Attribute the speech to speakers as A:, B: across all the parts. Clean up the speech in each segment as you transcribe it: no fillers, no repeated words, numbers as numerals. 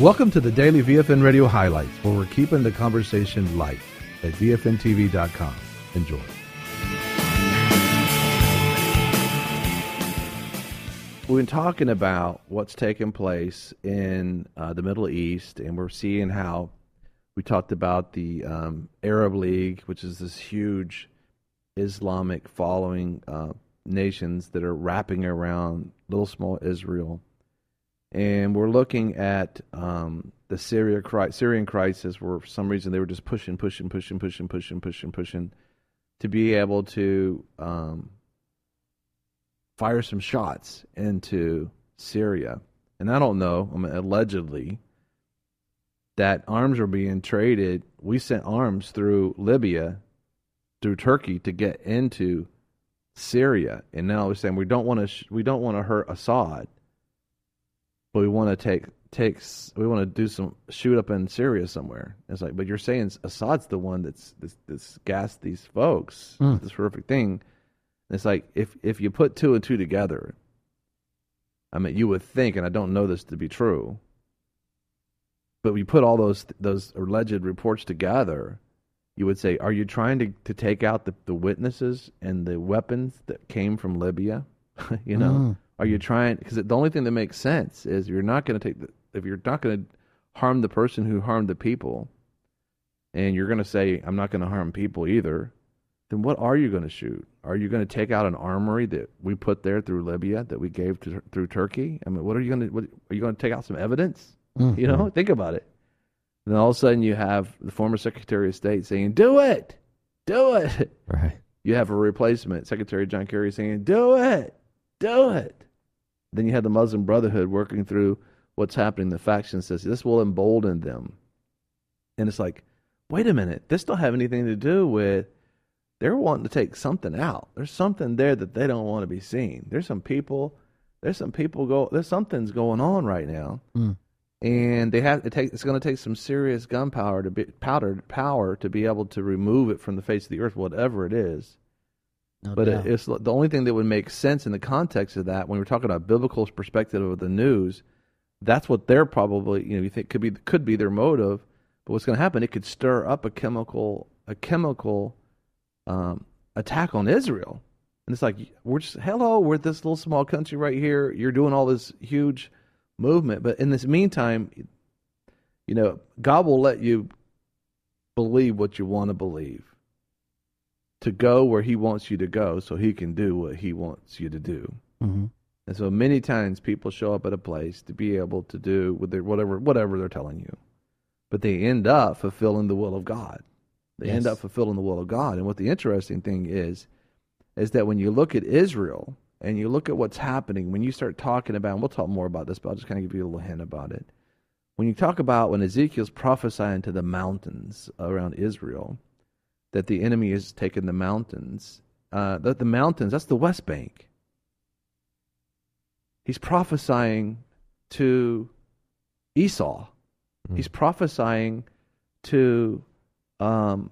A: Welcome to the Daily VFN Radio Highlights, where we're keeping the conversation light at VFNTV.com. Enjoy. We've been talking about what's taking place in the Middle East, and we're seeing how we talked about the Arab League, which is this huge Islamic following nations that are wrapping around little small Israel. And we're looking at the Syrian crisis, where for some reason they were just pushing to be able to fire some shots into Syria. And I don't know, allegedly, that arms are being traded. We sent arms through Libya, through Turkey, to get into Syria. And now we're saying we don't want to hurt Assad, but we want to do some shoot up in Syria somewhere. It's like, but you're saying Assad's the one that's gassed these folks, this horrific thing. And it's like, if you put two and two together, I mean, you would think, and I don't know this to be true, but we put all those alleged reports together, you would say, are you trying to take out the witnesses and the weapons that came from Libya? You know, are you trying? Because the only thing that makes sense is if you're not going to harm the person who harmed the people, and you're going to say, I'm not going to harm people either, then what are you going to shoot? Are you going to take out an armory that we put there through Libya, that we gave through Turkey? I mean, are you going to take out some evidence? Mm-hmm. You know, think about it. And then all of a sudden you have the former Secretary of State saying, do it.
B: Right. You
A: have a replacement, Secretary John Kerry, saying, do it. Then you have the Muslim Brotherhood working through what's happening. The faction says this will embolden them. And it's like, wait a minute, this don't have anything to do with they're wanting to take something out. There's something there that they don't want to be seen. There's something's going on right now. And it's going to take some serious gunpowder to be able to remove it from the face of the earth, whatever it is. It's the only thing that would make sense in the context of that, when we're talking about biblical perspective of the news, that's what they're probably, you think could be their motive. But what's going to happen? It could stir up a chemical attack on Israel. And it's like, we're this little small country right here. You're doing all this huge movement, but in this meantime, God will let you believe what you want to believe, to go where He wants you to go, so He can do what He wants you to do. Mm-hmm. And so many times people show up at a place to be able to do with their whatever they're telling you, but they end up fulfilling the will of God. End up fulfilling the will of God. And what the interesting thing is that when you look at Israel and you look at what's happening, when you start talking about, and we'll talk more about this, but I'll just kind of give you a little hint about it. When you talk about when Ezekiel's prophesying to the mountains around Israel, that the enemy is taking the mountains, the mountains, that's the West Bank. He's prophesying to Esau. Mm-hmm. He's prophesying to the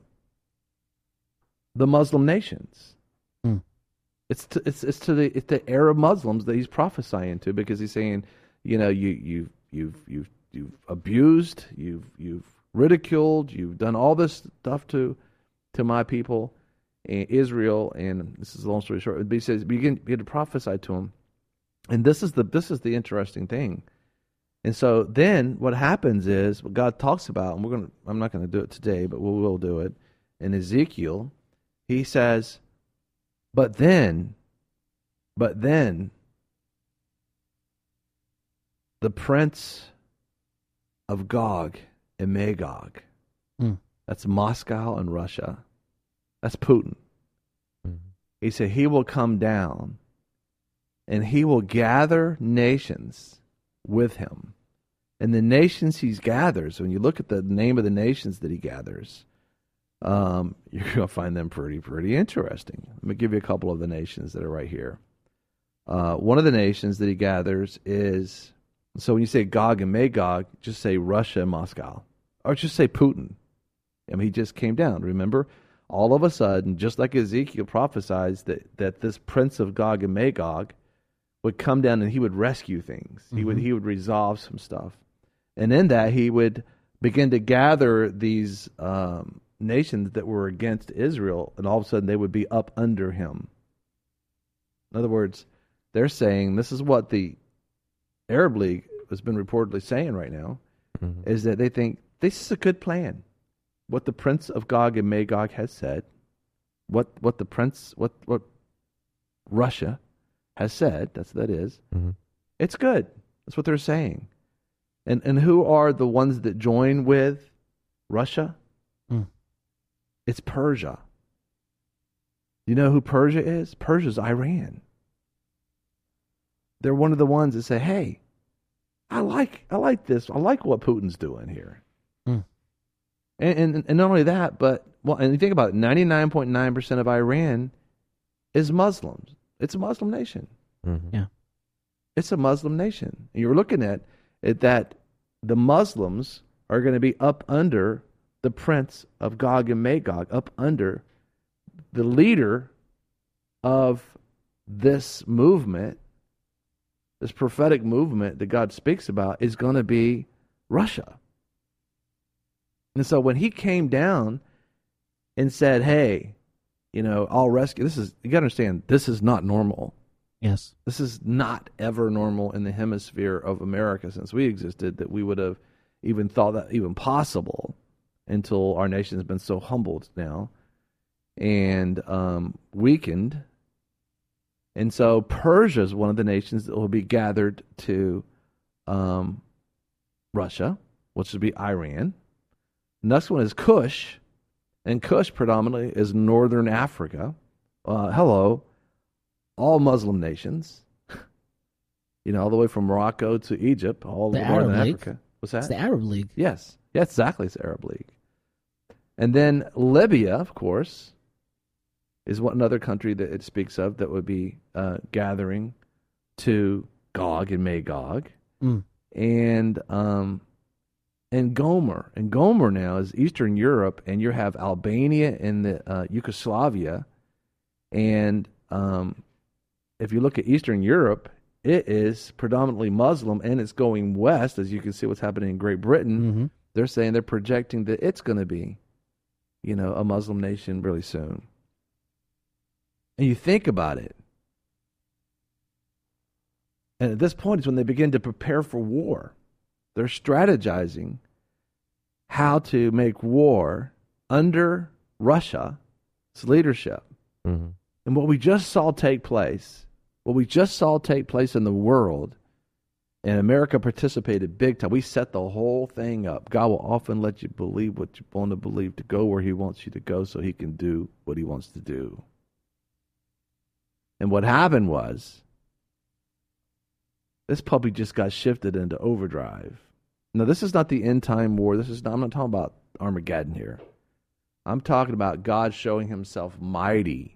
A: Muslim nations. It's to the Arab Muslims that he's prophesying to, because he's saying, you've abused, you've ridiculed, you've done all this stuff to my people, Israel, and this is a long story short. But he says, begin to prophesy to him, and this is the interesting thing. And so then what happens is, what God talks about, and I'm not going to do it today, but we will do it in Ezekiel. He says, But then, the prince of Gog and Magog, that's Moscow and Russia, that's Putin. Mm-hmm. He said he will come down and he will gather nations with him. And the nations he gathers, when you look at the name of the nations that he gathers, you're going to find them pretty interesting. Let me give you a couple of the nations that are right here. One of the nations that he gathers is, so when you say Gog and Magog, just say Russia and Moscow. Or just say Putin. I mean, he just came down. Remember, all of a sudden, just like Ezekiel prophesies that this prince of Gog and Magog would come down and he would rescue things. Mm-hmm. He would resolve some stuff. And in that, he would begin to gather these nations that were against Israel, and all of a sudden they would be up under him. In other words, they're saying, this is what the Arab League has been reportedly saying right now, is that they think this is a good plan. What the Prince of Gog and Magog has said, what Russia has said, that is, it's good. That's what they're saying. And who are the ones that join with Russia? It's Persia. You know who Persia is? Persia's Iran. They're one of the ones that say, hey, I like this. I like what Putin's doing here. And not only that, but, and you think about it, 99.9% of Iran is Muslims. It's a Muslim nation.
C: Yeah.
A: It's a Muslim nation. And you're looking at it that the Muslims are going to be up under the Prince of Gog and Magog, up under the leader of this movement, this prophetic movement that God speaks about, is going to be Russia. And so when he came down and said, hey, I'll rescue, you got to understand, this is not normal.
C: Yes.
A: This is not ever normal in the hemisphere of America since we existed, that we would have even thought that even possible until our nation has been so humbled now and weakened. And so Persia is one of the nations that will be gathered to Russia, which would be Iran. Next one is Cush, and Cush predominantly is northern Africa. Hello, all Muslim nations. All the way from Morocco to Egypt, all the way to northern Africa. What's that?
C: It's the Arab League.
A: Yes, exactly. It's the Arab League. And then Libya, of course, is another country that it speaks of that would be gathering to Gog and Magog. And Gomer. And Gomer now is Eastern Europe, and you have Albania and the Yugoslavia. And if you look at Eastern Europe, it is predominantly Muslim, and it's going west, as you can see what's happening in Great Britain. They're saying they're projecting that it's going to be, a Muslim nation really soon. And you think about it. And at this point is when they begin to prepare for war. They're strategizing how to make war under Russia's leadership. And what we just saw take place in the world, and America participated big time. We set the whole thing up. God will often let you believe what you want to believe to go where he wants you to go so he can do what he wants to do. And what happened was, this puppy just got shifted into overdrive. Now, this is not the end time war. I'm not talking about Armageddon here. I'm talking about God showing himself mighty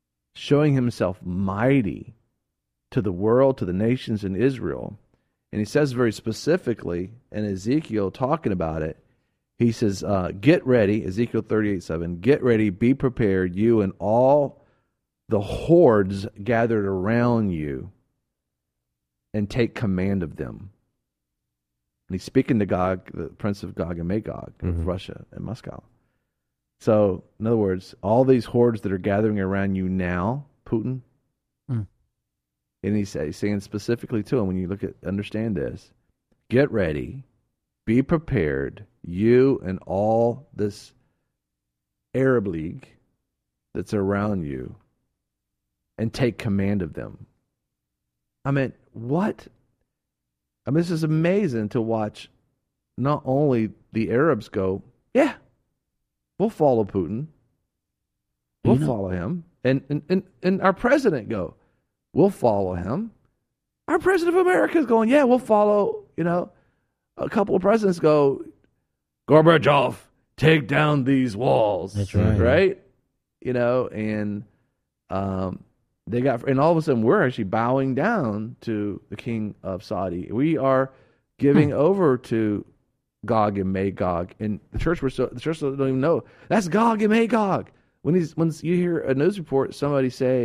A: to the world, to the nations in Israel. And he says very specifically in Ezekiel, talking about it, he says, get ready, Ezekiel 38:7, get ready, be prepared, you and all the hordes gathered around you, and take command of them. And he's speaking to Gog, the prince of Gog and Magog of Russia and Moscow. So, in other words, all these hordes that are gathering around you now, Putin, and he's saying specifically to him, when you understand this, get ready, be prepared, you and all this Arab League that's around you, and take command of them. I mean, what? I mean, this is amazing to watch not only the Arabs go, yeah, we'll follow Putin. We'll follow him. And our president go, we'll follow him. Our president of America is going, yeah, we'll follow, a couple of presidents go, Gorbachev, take down these walls.
C: That's right.
A: Right? And and all of a sudden we're actually bowing down to the king of Saudi. We are giving over to Gog and Magog, and the church don't even know that's Gog and Magog. When you hear a news report, somebody say,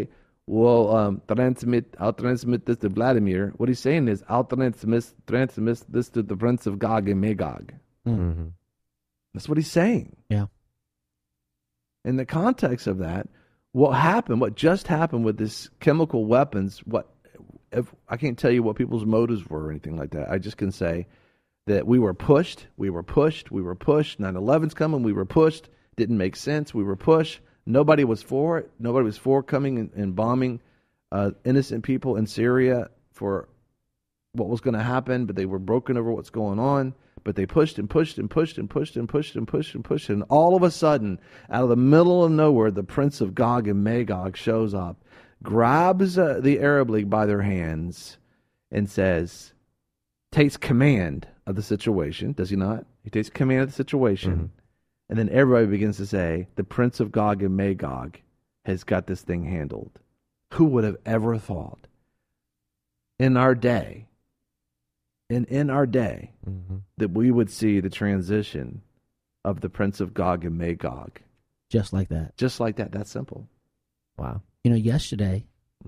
A: well, I'll transmit this to Vladimir. What he's saying is, I'll transmit this to the Prince of Gog and Magog.
C: Mm-hmm.
A: That's what he's saying.
C: Yeah.
A: In the context of that, what just happened with this chemical weapons, I can't tell you what people's motives were or anything like that. I just can say that we were pushed. 9/11's coming. We were pushed. Didn't make sense. We were pushed. Nobody was for it. Nobody was for coming and bombing innocent people in Syria for what was going to happen, but they were broken over what's going on. But they pushed and pushed and pushed and pushed and pushed and pushed and pushed. And all of a sudden, out of the middle of nowhere, the Prince of Gog and Magog shows up, grabs the Arab League by their hands, and takes command of the situation. Does he not? He takes command of the situation. Mm-hmm. And then everybody begins to say, the Prince of Gog and Magog has got this thing handled. Who would have ever thought in our day, mm-hmm. that we would see the transition of the Prince of Gog and Magog?
C: Just like that.
A: Just like that. That's simple.
C: Wow. Yesterday,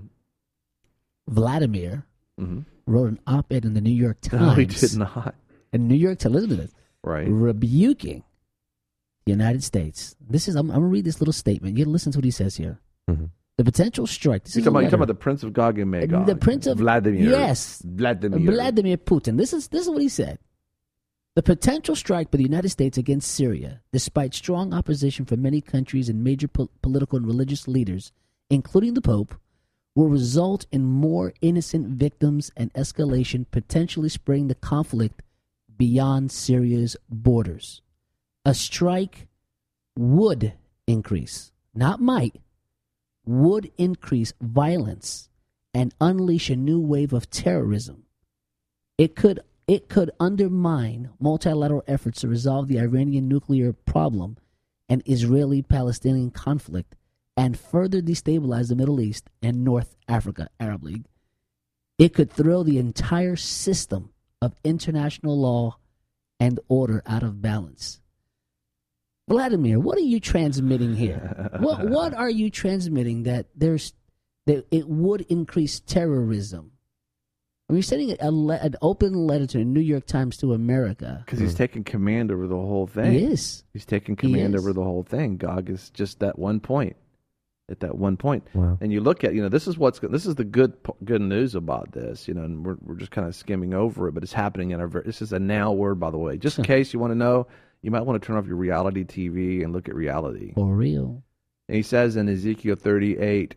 C: Vladimir
A: mm-hmm.
C: wrote an op-ed in the New York Times.
A: No, he did not.
C: In New York Times, listen to this.
A: Right.
C: Rebuking the United States. I'm going to read this little statement. You listen to what he says here.
A: Mm-hmm.
C: The potential strike.
A: You're talking about the Prince of Gog and Magog.
C: The Prince of
A: Vladimir.
C: Yes. Vladimir Putin. This is what he said. The potential strike by the United States against Syria, despite strong opposition from many countries and major political and religious leaders, including the Pope, will result in more innocent victims and escalation, potentially spreading the conflict beyond Syria's borders. A strike would increase, not might, would increase violence and unleash a new wave of terrorism. It could undermine multilateral efforts to resolve the Iranian nuclear problem and Israeli-Palestinian conflict and further destabilize the Middle East and North Africa, Arab League. It could throw the entire system of international law and order out of balance. Vladimir, what are you transmitting here? What are you transmitting that it would increase terrorism? I mean, you're sending an open letter to the New York Times to America.
A: Because he's taking command over the whole thing.
C: He is.
A: He's taking command over the whole thing. Gog is just that one point. At that one point.
C: Wow.
A: And you look at, this is the good news about this, and we're just kind of skimming over it, but it's happening this is a now word, by the way. Just in case you want to know, you might want to turn off your reality TV and look at reality.
C: For real.
A: And he says in Ezekiel 38,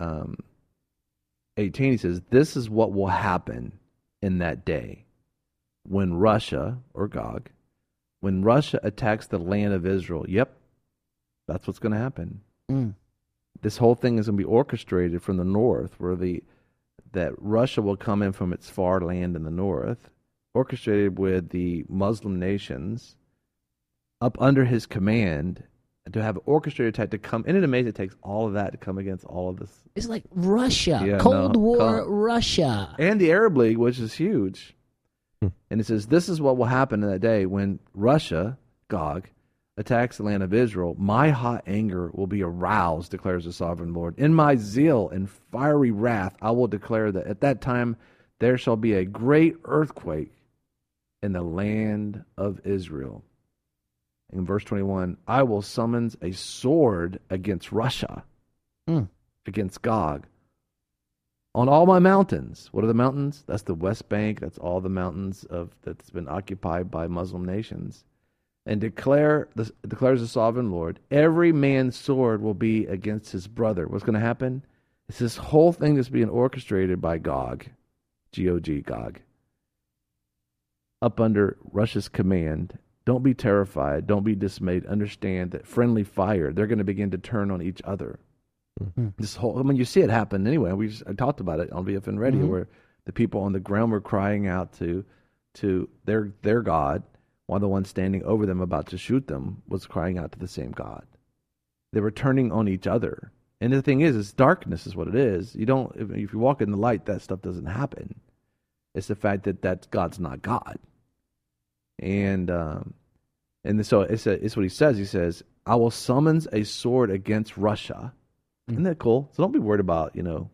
A: 18, he says, this is what will happen in that day when Russia, or Gog, when Russia attacks the land of Israel. Yep, that's what's going to happen.
C: Mm.
A: This whole thing is going to be orchestrated from the north, that Russia will come in from its far land in the north, orchestrated with the Muslim nations up under his command, to have an orchestrated attack to come. Isn't it amazing? It takes all of that to come against all of this.
C: It's like Russia, Cold War Russia.
A: And the Arab League, which is huge. And it says, this is what will happen in that day when Russia, Gog, attacks the land of Israel. My hot anger will be aroused, declares the sovereign Lord. In my zeal and fiery wrath, I will declare that at that time there shall be a great earthquake in the land of Israel. In verse 21, I will summons a sword against Russia, against Gog, on all my mountains. What are the mountains? That's the West Bank. That's all the mountains that's been occupied by Muslim nations. And declares the sovereign Lord, every man's sword will be against his brother. What's going to happen? It's this whole thing that's being orchestrated by Gog, G-O-G, Gog, up under Russia's command. Don't be terrified. Don't be dismayed. Understand that friendly fire, they're going to begin to turn on each other. Mm-hmm. You see it happen anyway. I talked about it on VFN Radio, where the people on the ground were crying out to their God, while the one standing over them about to shoot them was crying out to the same God. They were turning on each other. And the thing is darkness is what it is. If you walk in the light, that stuff doesn't happen. It's the fact that God's not God. And so it's what he says. He says, I will summons a sword against Russia. Isn't that cool? So don't be worried about,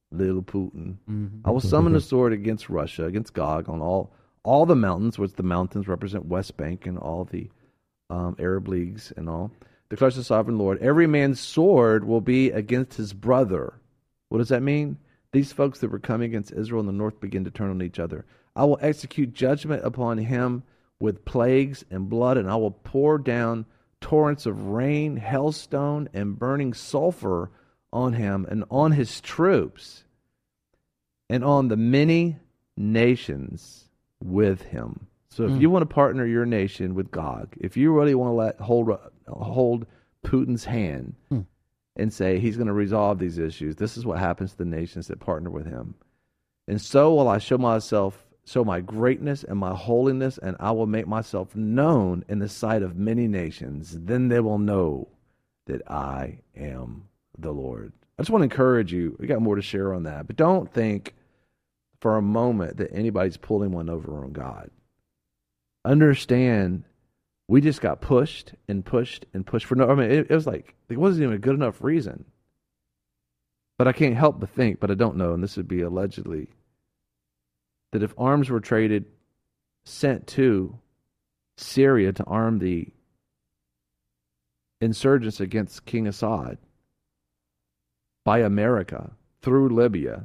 A: little Putin. I will summon the sword against Russia, against Gog, on all the mountains, which the mountains represent West Bank and all the Arab leagues and all. Declares the sovereign Lord, every man's sword will be against his brother. What does that mean? These folks that were coming against Israel in the north begin to turn on each other. I will execute judgment upon him with plagues and blood, and I will pour down torrents of rain, hailstone, and burning sulfur on him and on his troops and on the many nations with him. So if you want to partner your nation with Gog, if you really want to hold Putin's hand and say he's going to resolve these issues, this is what happens to the nations that partner with him. And so will I show my greatness and my holiness, and I will make myself known in the sight of many nations. Then they will know that I am the Lord. I just want to encourage you. We got more to share on that, but don't think for a moment that anybody's pulling one over on God. Understand, we just got pushed and pushed and pushed for no. I mean, it was like it wasn't even a good enough reason. But I can't help but think, but I don't know, and this would be allegedly, that if arms were traded, sent to Syria to arm the insurgents against King Assad by America through Libya.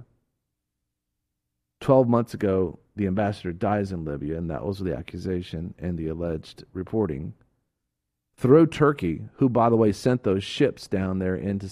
A: 12 months ago, the ambassador dies in Libya, and that was the accusation and the alleged reporting. Through Turkey, who, by the way, sent those ships down there into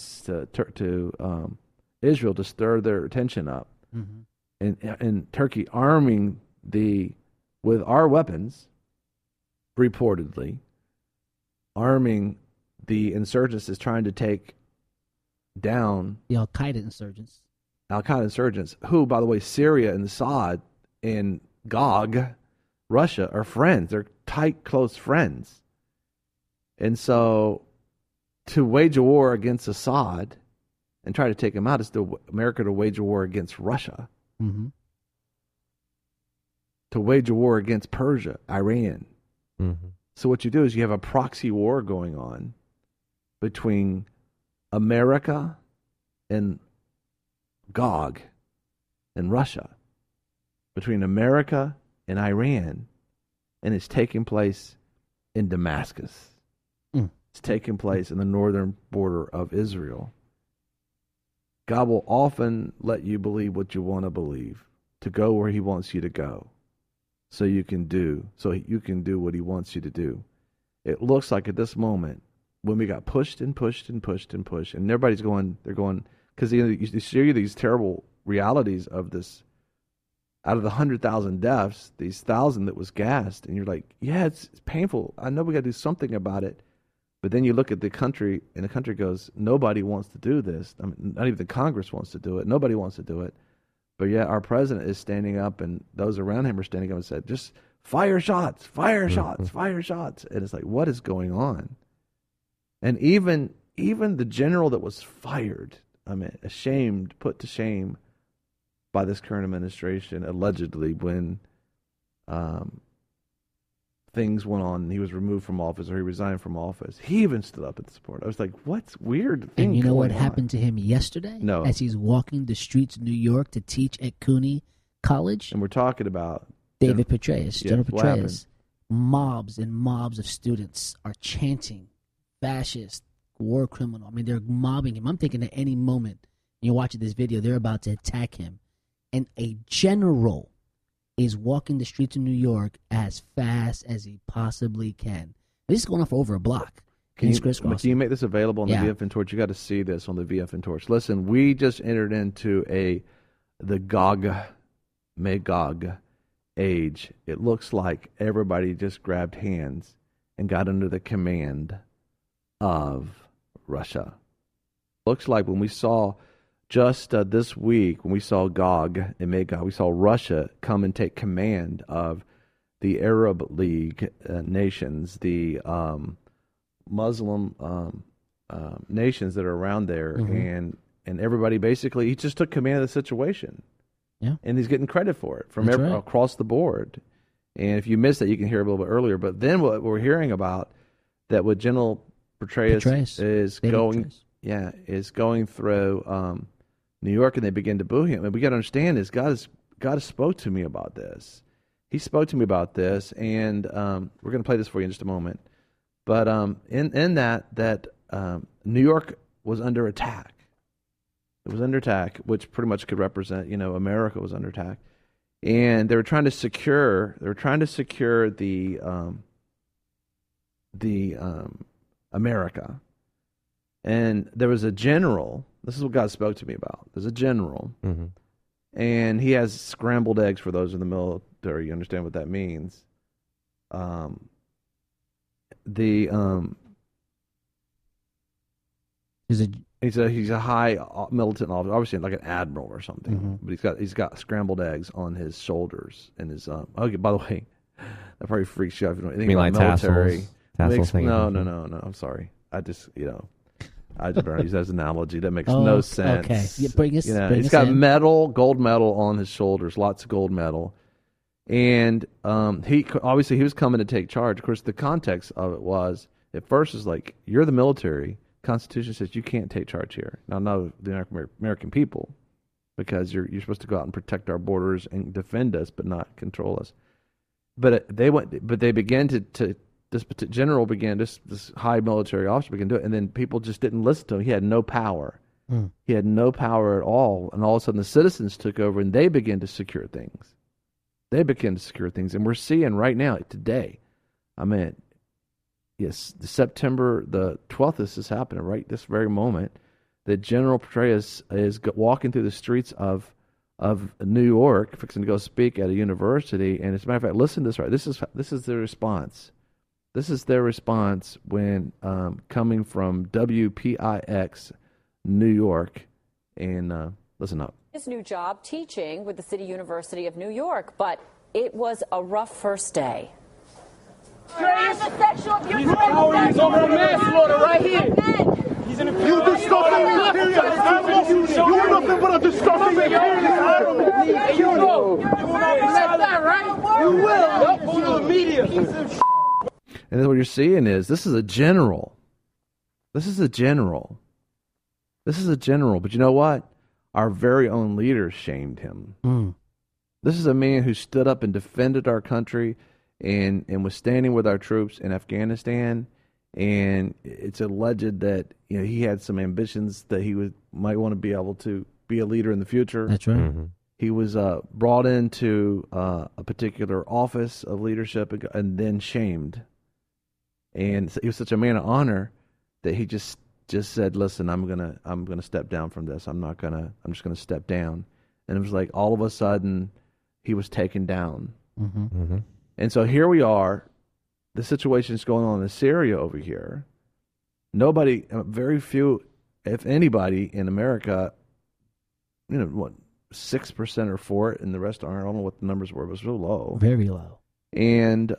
A: Israel to stir their attention up. And Turkey arming with our weapons, reportedly, arming the insurgents is trying to take down
C: the Al-Qaeda insurgents.
A: Al-Qaeda insurgents, who, by the way, Syria and Assad and Gog, Russia, are friends. They're tight, close friends. And so to wage a war against Assad and try to take him out is America to wage a war against Russia. To wage a war against Persia, Iran. So what you do is you have a proxy war going on between America and Gog and Russia, between America and Iran, and it's taking place in Damascus. It's taking place in the northern border of Israel. God will often let you believe what you want to believe, to go where he wants you to go, so you can do what he wants you to do. It looks like at this moment, when we got pushed and pushed and pushed and pushed, and everybody's going, because you show you these terrible realities of this. Out of the 100,000 deaths, these 1,000 that was gassed, and you're like, yeah, it's painful. I know we got to do something about it. But then you look at the country, and the country goes, nobody wants to do this. I mean, not even the Congress wants to do it. Nobody wants to do it. But yet our president is standing up, and those around him are standing up and said, just fire shots, fire shots, fire shots. And it's like, what is going on? And even the general that was fired, I mean, put to shame by this current administration, allegedly, when things went on and he was removed from office or he resigned from office, he even stood up in support. I was like, what's weird thing
C: And you know what
A: on?
C: happened to him yesterday?
A: No.
C: As he's walking the streets of New York to teach at CUNY College?
A: And we're talking about
C: David Petraeus, General
A: what happened?
C: Petraeus. Mobs and mobs of students are chanting, fascist, war criminal. I mean, they're mobbing him. I'm thinking at any moment, you're watching this video, they're about to attack him. And a general is walking the streets of New York as fast as he possibly can. This is going on for over a block.
A: Can you make this available on the VFN Torch? You got to see this on the VFN Torch. Listen, we just entered into the Magog age. It looks like everybody just grabbed hands and got under the command of Russia. Looks like when we saw just this week, when we saw Gog and Magog, we saw Russia come and take command of the Arab League nations, the Muslim nations that are around there, and everybody basically, he just took command of the situation.
C: Yeah.
A: And he's getting credit for it from across the board. And if you missed that, you can hear a little bit earlier. But then what we're hearing about, that what General Petraeus is going through New York, and they began to boo him. And we got to understand is God has spoke to me about this. He spoke to me about this, and we're going to play this for you in just a moment. But in that New York was under attack. It was under attack, which pretty much could represent, America was under attack, and they were trying to secure the America. And there was a general. This is what God spoke to me about. There's a general, and he has scrambled eggs for those in the military. You understand what that means? He's a high militant officer, obviously like an admiral or something. But he's got scrambled eggs on his shoulders and his. Okay, by the way, that probably freaks you out if you know anything about
D: like
A: military.
D: Tassels
A: No. I'm sorry. I just I just use that as an analogy. That makes no sense.
C: Okay, bring us
A: he's got gold medal on his shoulders, lots of gold medal, and he was coming to take charge. Of course, the context of it was at first is like you're the military. Constitution says you can't take charge here. Now, no, the American people, because you're supposed to go out and protect our borders and defend us, but not control us. But they began to. This general began, this high military officer began to do it, and then people just didn't listen to him. He had no power. He had no power at all, and all of a sudden the citizens took over, and they began to secure things. And we're seeing right now, today, yes, September the 12th, this is happening right this very moment, that General Petraeus is walking through the streets of New York, fixing to go speak at a university, and as a matter of fact, listen to this, right? This is the response. This is their response when coming from WPIX New York. And listen up.
E: His new job teaching with the City University of New York, but it was a rough first day.
F: He's over manslaughter right here. He's in a you disgusting imperialist. You're nothing but a disgusting imperialist. You will. You will not accept that, right? You will. Go to the media.
A: And then what you're seeing is this is a general. But you know what? Our very own leaders shamed him. This is a man who stood up and defended our country and was standing with our troops in Afghanistan. And it's alleged that he had some ambitions that he might want to be able to be a leader in the future.
C: That's right.
A: He was brought into a particular office of leadership and then shamed. And he was such a man of honor that he just said, "Listen, I'm gonna step down from this. I'm just gonna step down." And it was like all of a sudden he was taken down. And so here we are. The situation is going on in Syria over here. Nobody, very few, if anybody, in America, 6% are for it, and the rest aren't. I don't know what the numbers were. It was real low,
C: very low.
A: And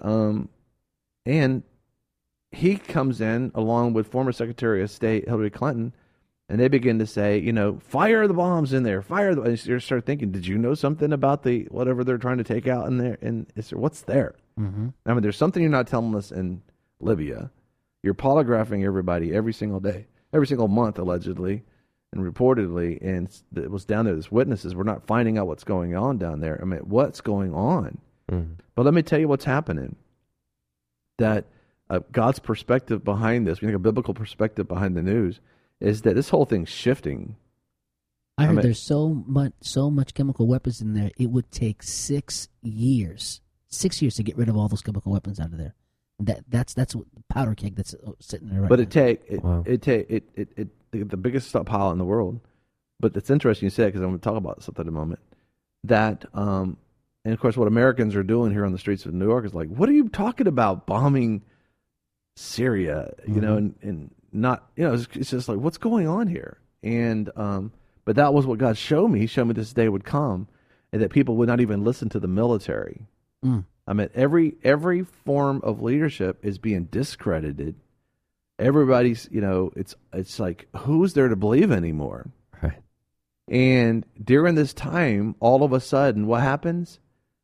A: he comes in along with former Secretary of State Hillary Clinton, and they begin to say, fire the bombs in there, And you start thinking, did you know something about the whatever they're trying to take out in there? And what's there? There's something you're not telling us in Libya. You're polygraphing everybody every single day, every single month, allegedly and reportedly, and it was down there. There's witnesses. We're not finding out what's going on down there. What's going on? But let me tell you what's happening. That God's perspective behind this, we think a biblical perspective behind the news, is that this whole thing's shifting.
C: I heard there's so much chemical weapons in there. It would take 6 years to get rid of all those chemical weapons out of there. That's what the powder keg that's sitting there right
A: but
C: now.
A: The biggest stockpile in the world. But it's interesting you say it, because I'm going to talk about something in a moment. That and of course what Americans are doing here on the streets of New York is like, what are you talking about, bombing Syria? And not, it's just like, what's going on here? And but that was what God showed me. He showed me this day would come, and that people would not even listen to the military. Every form of leadership is being discredited. Everybody's, it's like, who's there to believe anymore?
D: Right.
A: And during this time, all of a sudden, what happens?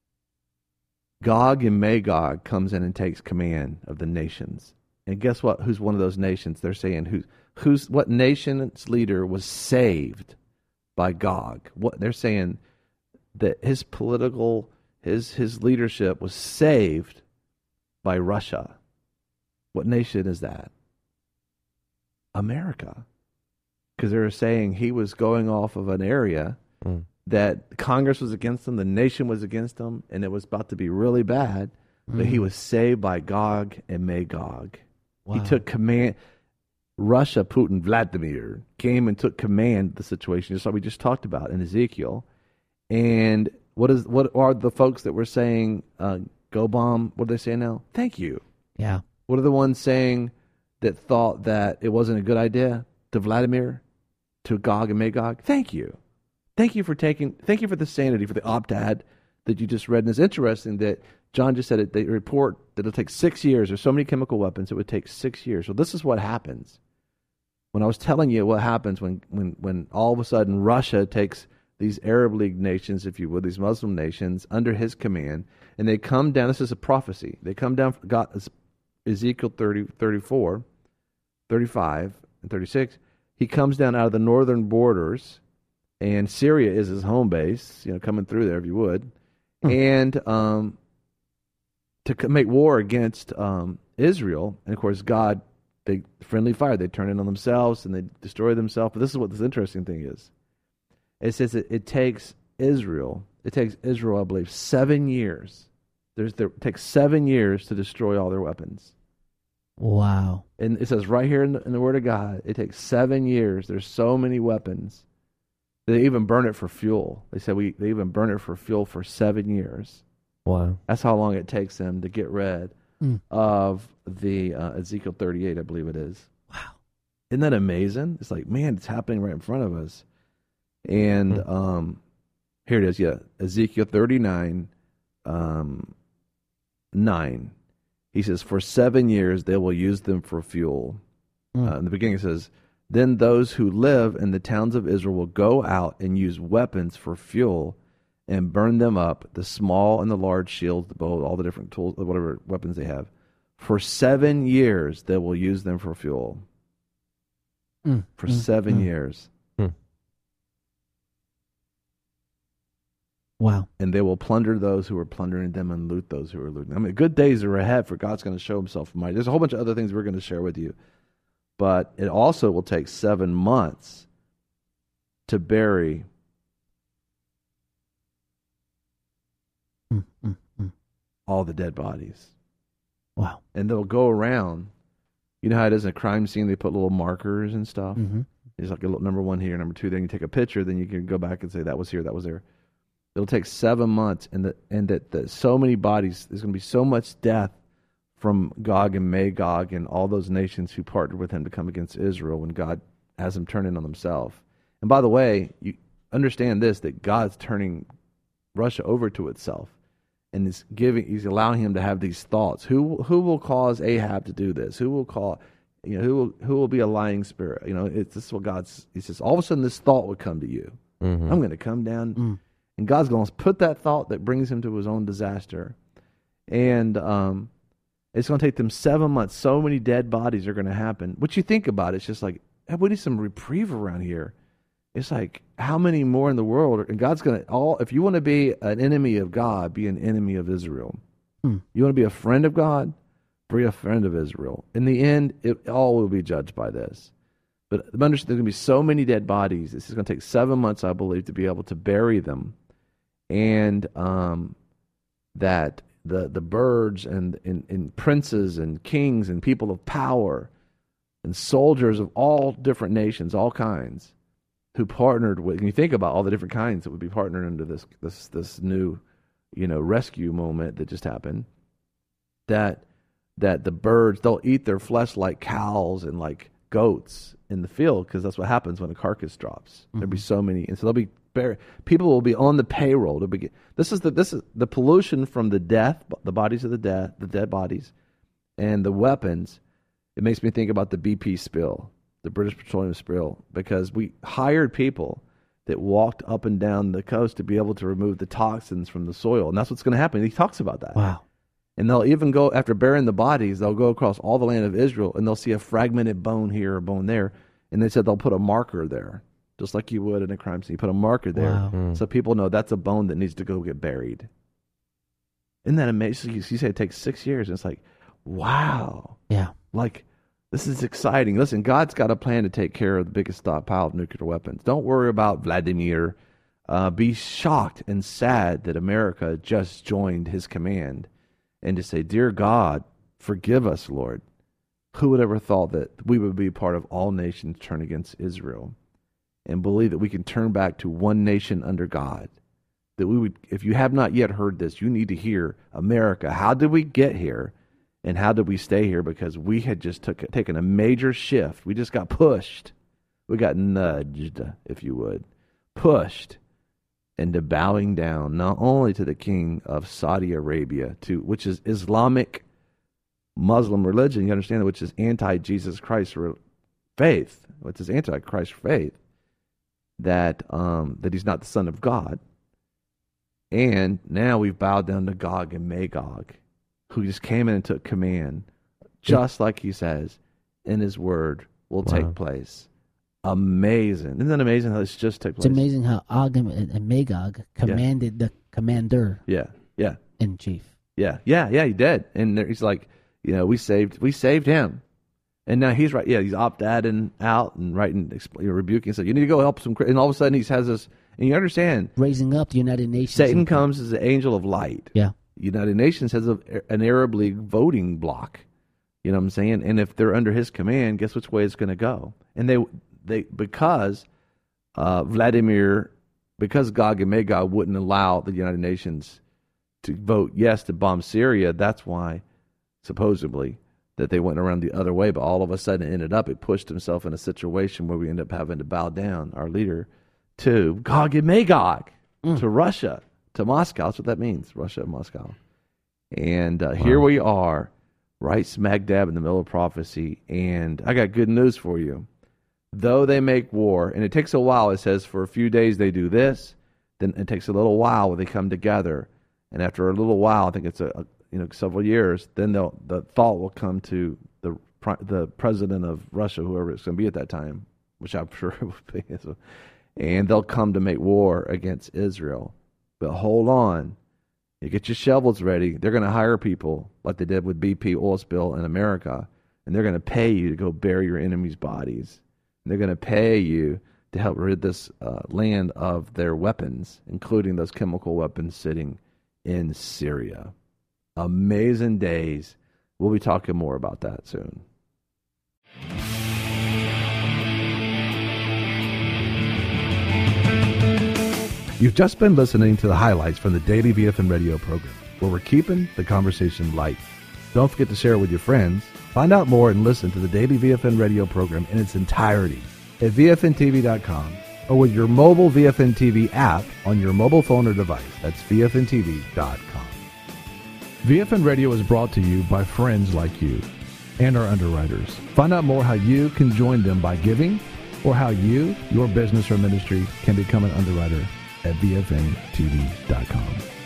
A: Gog and Magog comes in and takes command of the nations. And guess what? Who's one of those nations? They're saying what nation's leader was saved by Gog. What they're saying that his political his leadership was saved by Russia. What nation is that? America. Because they were saying he was going off of an area that Congress was against him, the nation was against him, and it was about to be really bad. But he was saved by Gog and Magog. Wow. He took command. Russia, Putin, Vladimir, came and took command of the situation, just like we just talked about in Ezekiel. And what are the folks that were saying, go bomb, what are they saying now? Thank you.
C: Yeah.
A: What are the ones saying that thought that it wasn't a good idea to Vladimir, to Gog and Magog? Thank you. Thank you for the sanity, for the opt-ad that you just read. And it's interesting that John just said they report that it'll take 6 years. There's so many chemical weapons, it would take 6 years. So this is what happens. When I was telling you what happens when all of a sudden Russia takes these Arab League nations, if you would, these Muslim nations, under his command, and they come down, this is a prophecy, they come down, Ezekiel 30, 34, 35, and 36, he comes down out of the northern borders, and Syria is his home base, coming through there if you would, and to make war against Israel, and of course God, they friendly fire, they turn in on themselves and they destroy themselves. But this is what this interesting thing is. It says that it takes Israel, I believe, 7 years. It takes 7 years to destroy all their weapons.
C: Wow.
A: And it says right here in the Word of God, it takes 7 years. There's so many weapons. They even burn it for fuel. They said they even burn it for fuel for 7 years.
B: Wow.
A: That's how long it takes them to get rid of the Ezekiel 38, I believe it is.
C: Wow.
A: Isn't that amazing? It's like, man, it's happening right in front of us. And here it is, yeah. Ezekiel 39, 9. He says, for 7 years they will use them for fuel. In the beginning it says, then those who live in the towns of Israel will go out and use weapons for fuel and burn them up, the small and the large shields, the bow, all the different tools, whatever weapons they have. For 7 years, they will use them for fuel. For 7 years.
C: Wow.
A: And they will plunder those who are plundering them and loot those who are looting. I mean, good days are ahead, for God's going to show himself mighty. There's a whole bunch of other things we're going to share with you. But it also will take 7 months to bury all the dead bodies.
C: Wow.
A: And they'll go around. You know how it is in a crime scene, they put little markers and stuff? It's like a little number 1 here, number 2, then you take a picture, then you can go back and say that was here, that was there. It'll take 7 months, and that so many bodies, there's going to be so much death from Gog and Magog and all those nations who partnered with him to come against Israel when God has them turn in on himself. And by the way, you understand this, that God's turning Russia over to itself. And he's allowing him to have these thoughts. Who will cause Ahab to do this? Who will be a lying spirit? This is what he says, all of a sudden this thought would come to you. I'm going to come down, and God's going to put that thought that brings him to his own disaster. And it's going to take them 7 months. So many dead bodies are going to happen. What you think about it's just like, hey, we need some reprieve around here. It's like, how many more in the world? And God's going to, if you want to be an enemy of God, be an enemy of Israel. You want to be a friend of God, be a friend of Israel. In the end, it all will be judged by this. But understand, there's going to be so many dead bodies. This is going to take 7 months, I believe, to be able to bury them. And that the birds and princes and kings and people of power and soldiers of all different nations, all kinds, who partnered with, and you think about all the different kinds that would be partnered into this new, rescue moment that just happened, that the birds, they'll eat their flesh like cows and like goats in the field, because that's what happens when a carcass drops. There'll be so many, and so they'll be people will be on the payroll. This is the pollution from the death, the bodies of the dead bodies, and the weapons. It makes me think about the BP spill, the British Petroleum spill, because we hired people that walked up and down the coast to be able to remove the toxins from the soil, and that's what's going to happen. He talks about that.
C: Wow.
A: And they'll even go, after burying the bodies, they'll go across all the land of Israel, and they'll see a fragmented bone here or bone there, and they said they'll put a marker there. just like you would in a crime scene. You put a marker there so people know that's a bone that needs to go get buried. Isn't that amazing? You say it takes 6 years, and it's like, wow.
C: Yeah.
A: Like, this is exciting. Listen, God's got a plan to take care of the biggest stockpile of nuclear weapons. Don't worry about Vladimir. Be shocked and sad that America just joined his command, and to say, dear God, forgive us, Lord. Who would ever thought that we would be part of all nations turn against Israel and believe that we can turn back to one nation under God? That we would, if you have not yet heard this, you need to hear, America, how did we get here and how did we stay here? Because we had just taken a major shift. We just got pushed. We got nudged, if you would, pushed into bowing down not only to the king of Saudi Arabia, which is Islamic Muslim religion, you understand, which is anti-Jesus Christ faith, which is anti-Christ faith, that he's not the Son of God. And now we've bowed down to Gog and Magog, who just came in and took command, just like he says in his word will take place. Amazing. Isn't that amazing how this just took place?
C: It's amazing how Og and Magog commanded the commander in chief.
A: Yeah, he did. And he's like, we saved him. And now he's right. Yeah, he's opt-adding out and writing, rebuking. So you need to go help some. And all of a sudden he has this, and you understand.
C: Raising up the United Nations.
A: Satan comes as the angel of light.
C: Yeah.
A: United Nations has an Arab League voting bloc. You know what I'm saying? And if they're under his command, guess which way it's going to go? And they because Vladimir, because Gog and Magog wouldn't allow the United Nations to vote yes to bomb Syria, that's why, supposedly, that they went around the other way, but all of a sudden it pushed himself in a situation where we end up having to bow down, our leader, to Gog and Magog, to Russia, to Moscow. That's what that means, Russia and Moscow. And here we are, right smack dab in the middle of prophecy, and I got good news for you. Though they make war, and it takes a while, it says for a few days they do this, then it takes a little while where they come together, and after a little while, I think it's several years, then the thought will come to the president of Russia, whoever it's going to be at that time, which I'm sure it would be, and they'll come to make war against Israel. But hold on, you get your shovels ready. They're going to hire people like they did with BP oil spill in America, and they're going to pay you to go bury your enemies' bodies. And they're going to pay you to help rid this land of their weapons, including those chemical weapons sitting in Syria. Amazing days. We'll be talking more about that soon.
B: You've just been listening to the highlights from the Daily VFN radio program, where we're keeping the conversation light. Don't forget to share it with your friends. Find out more and listen to the Daily VFN radio program in its entirety at VFNTV.com or with your mobile VFN TV app on your mobile phone or device. That's VFNTV.com. VFN Radio is brought to you by friends like you and our underwriters. Find out more how you can join them by giving or how you, your business or ministry, can become an underwriter at VFNTV.com.